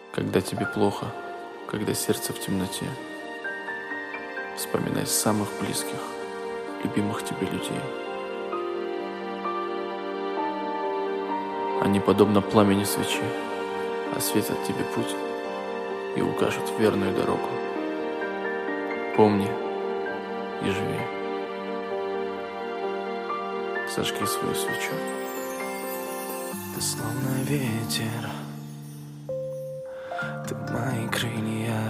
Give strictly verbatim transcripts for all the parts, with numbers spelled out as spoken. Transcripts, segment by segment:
Когда тебе плохо, когда сердце в темноте, вспоминай самых близких, любимых тебе людей. Они подобно пламени свечи осветят тебе путь и укажут верную дорогу. Помни и живи. Зажги свою свечу. Ты словно ветер, ты мои крылья.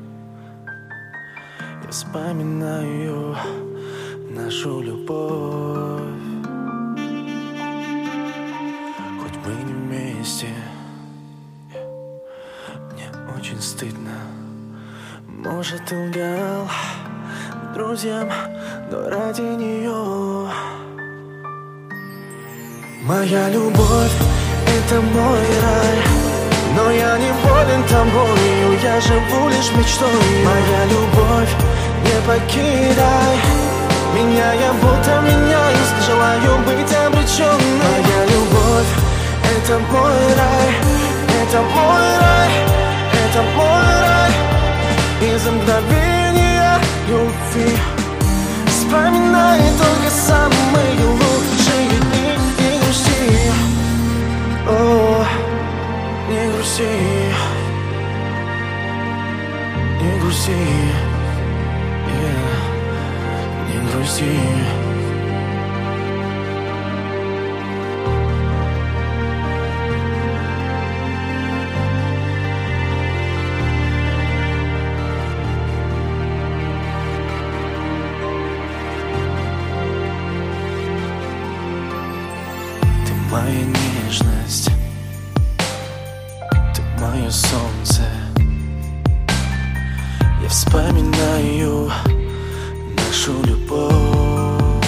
Я вспоминаю нашу любовь. Хоть мы не вместе, мне очень стыдно. Может, ты лгал друзьям, но ради нее. Моя любовь — это мой рай, но я не болен тобою, я живу лишь мечтой. Моя любовь, не покидай меня, я будто меняюсь, желаю быть обреченной. Моя любовь — это мой рай, это мой рай, это мой рай. Из мгновения любви вспоминай только самые лучшие дни. Не грусти, о, не грусти, не грусти, yeah, не грусти. Моя нежность, ты мое солнце. Я вспоминаю нашу любовь.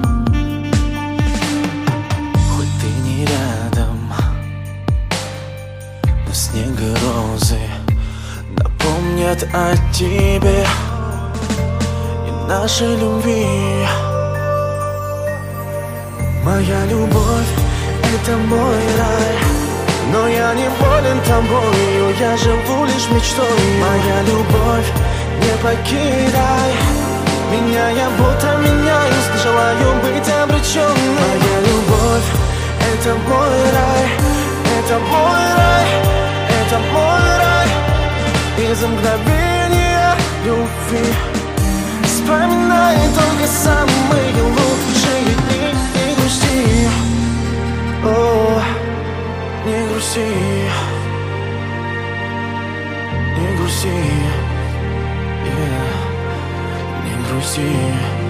Хоть ты не рядом, но снег и розы напомнят о тебе и нашей любви. Моя любовь — это мой рай, но я не болен тобою, я живу лишь мечтой. Моя любовь, не покидай меня, я будто меняюсь, желаю быть обреченной. Моя любовь — это мой рай, это мой рай, это мой рай. Из мгновения любви вспоминай только самые лучшие дни. Не грусти, о, не грусти, не грусти, yeah, не грусти.